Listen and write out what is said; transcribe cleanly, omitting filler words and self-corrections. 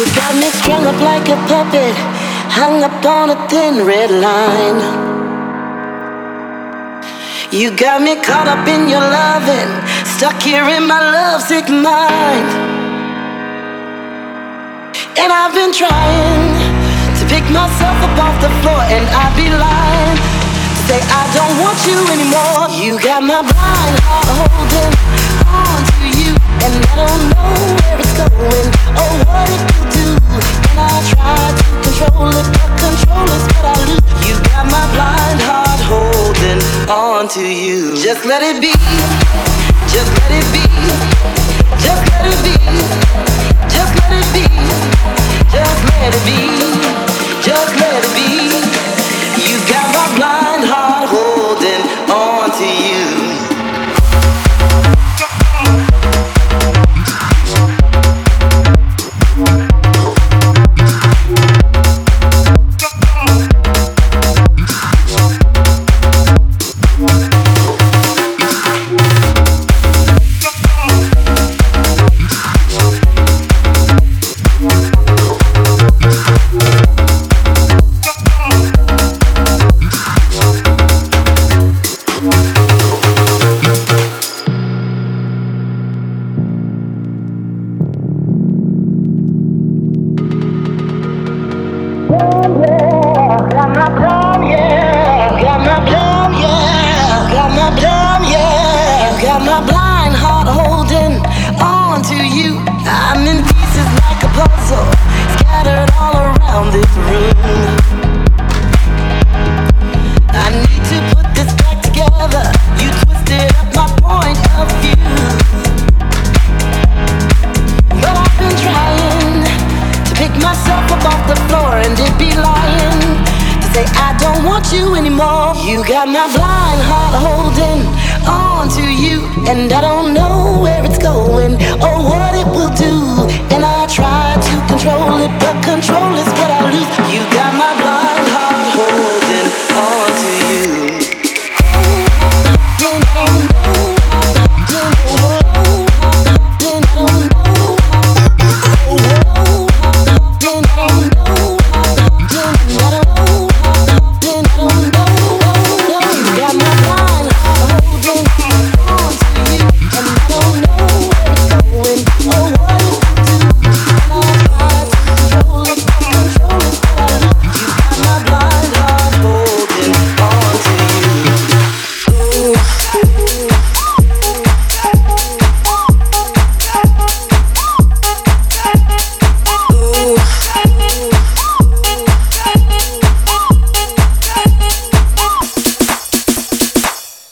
Got me strung up like a puppet, hung up on a thin red line. You got me caught up in your loving, stuck here in my lovesick mind. And I've been trying to pick myself up off the floor, and I'd be lying to say I don't want you anymore. You got my blind heart holding on to you, and I don't know where it's going or what it will do. And I try to control it, but control is what I lose. You got my blind heart holding on to you. Just let it be, just let it be, just let it be, just let it be, just let it be, just let it be. You got my blind heart holding on to you. You got my blind heart holding on to you, and I don't know where it's going or what it will do. And I try